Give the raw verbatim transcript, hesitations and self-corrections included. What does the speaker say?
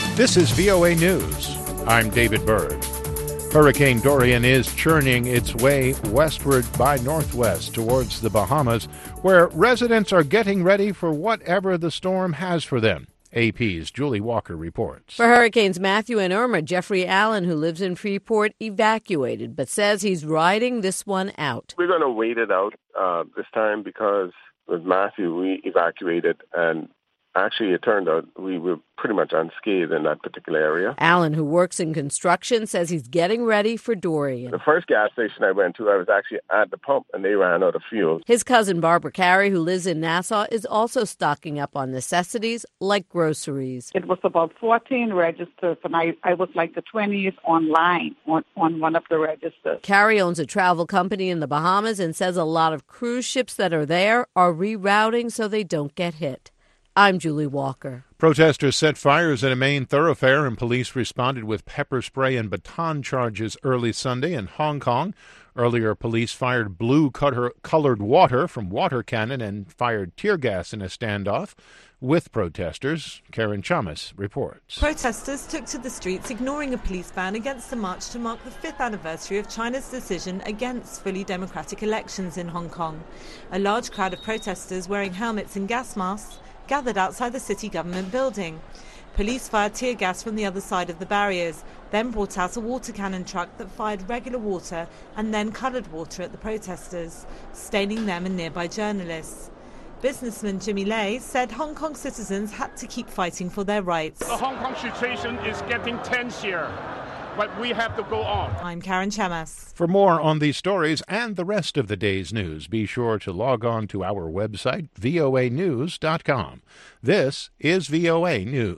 This is V O A News. I'm David Byrd. Hurricane Dorian is churning its way westward by northwest towards the Bahamas, where residents are getting ready for whatever the storm has for them. A P's Julie Walker reports. For Hurricanes Matthew and Irma, Jeffrey Allen, who lives in Freeport, evacuated, but says he's riding this one out. We're going to wait it out uh, this time because with Matthew, we evacuated, and actually it turned out we were pretty much unscathed in that particular area. Allen, who works in construction, says he's getting ready for Dorian. The first gas station I went to, I was actually at the pump, and they ran out of fuel. His cousin Barbara Carey, who lives in Nassau, is also stocking up on necessities like groceries. It was about fourteen registers, and I, I was like the twentieth online on, on one of the registers. Carey owns a travel company in the Bahamas and says a lot of cruise ships that are there are rerouting so they don't get hit. I'm Julie Walker. Protesters set fires in a main thoroughfare, and police responded with pepper spray and baton charges early Sunday in Hong Kong. Earlier, police fired blue-colored water from water cannon and fired tear gas in a standoff with protesters. Karen Chamas reports. Protesters took to the streets, ignoring a police ban against the march to mark the fifth anniversary of China's decision against fully democratic elections in Hong Kong. A large crowd of protesters wearing helmets and gas masks gathered outside the city government building. Police fired tear gas from the other side of the barriers, then brought out a water cannon truck that fired regular water and then coloured water at the protesters, staining them and nearby journalists. Businessman Jimmy Lai said Hong Kong citizens had to keep fighting for their rights. The Hong Kong situation is getting tense here, but we have to go on. I'm Karen Chamas. For more on these stories and the rest of the day's news, be sure to log on to our website, V O A news dot com. This is V O A News.